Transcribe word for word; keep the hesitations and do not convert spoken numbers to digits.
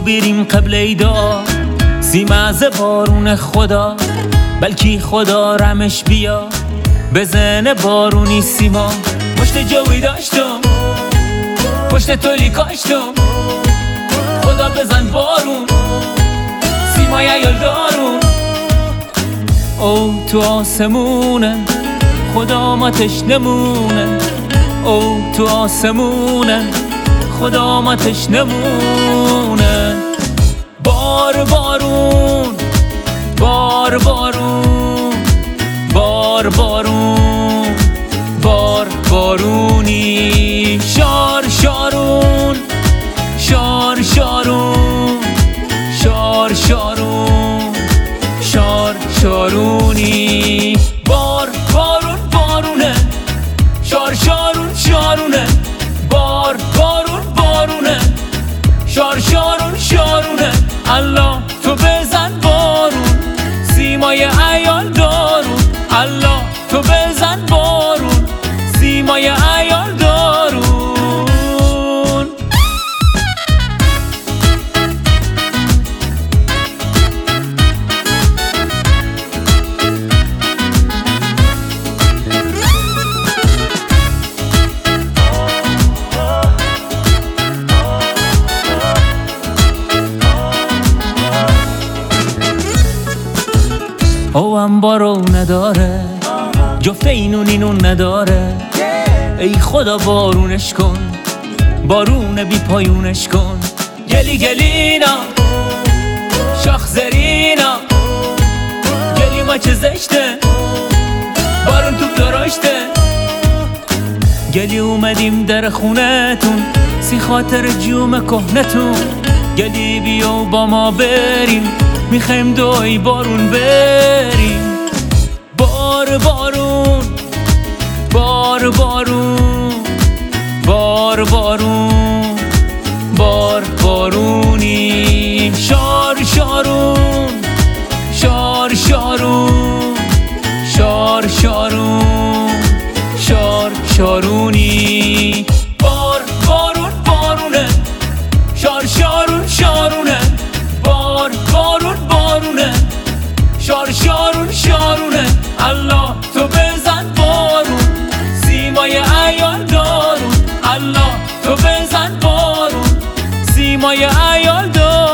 بیریم قبله دعا، سیمز بارون خدا، بلکی خدا رمش بیا بزنه بارونی سیما. پشت جوی داشتم پشت تولی کاشتم، خدا بزن بارون سیمای ایال دارون. او تو آسمونه خدا ماتش نمونه، او تو آسمونه خدا ماتش نمونه. بار بارون بار بارون بار بارون بار بارونی، شار شارون شار شارون شار شارون شار شارونی. بار بارون بارونه شار شارون شارونه، بار بارون بارونه شار شارون شارونه. الله تو بزن بارون سیمای ایال دارون، الله تو بزن بارون سیمای ایال دارون. او هم بارو نداره جفت اینون اینون نداره، ای خدا بارونش کن بارون بی پایونش کن. گلی گلینا شاخ زرینا، گلی ما چه زشته بارون تو دراشته. گلی اومدیم در خونتون سی خاطر جوم کهنتون، گلی بیو با ما بریم میخوایم دوی بارون بریم. بار بارون بار بارون بار بارون بار بارونی، شار شارون شار شارون شار شارون شار شارونی. بار بارون بارونه شار شارون شارونه، بار بارون بارونه شار شارون شارونه. الله تو بزن بارون سیمای ایال دارون، الله تو بزن بارون سیمای ایال دارون.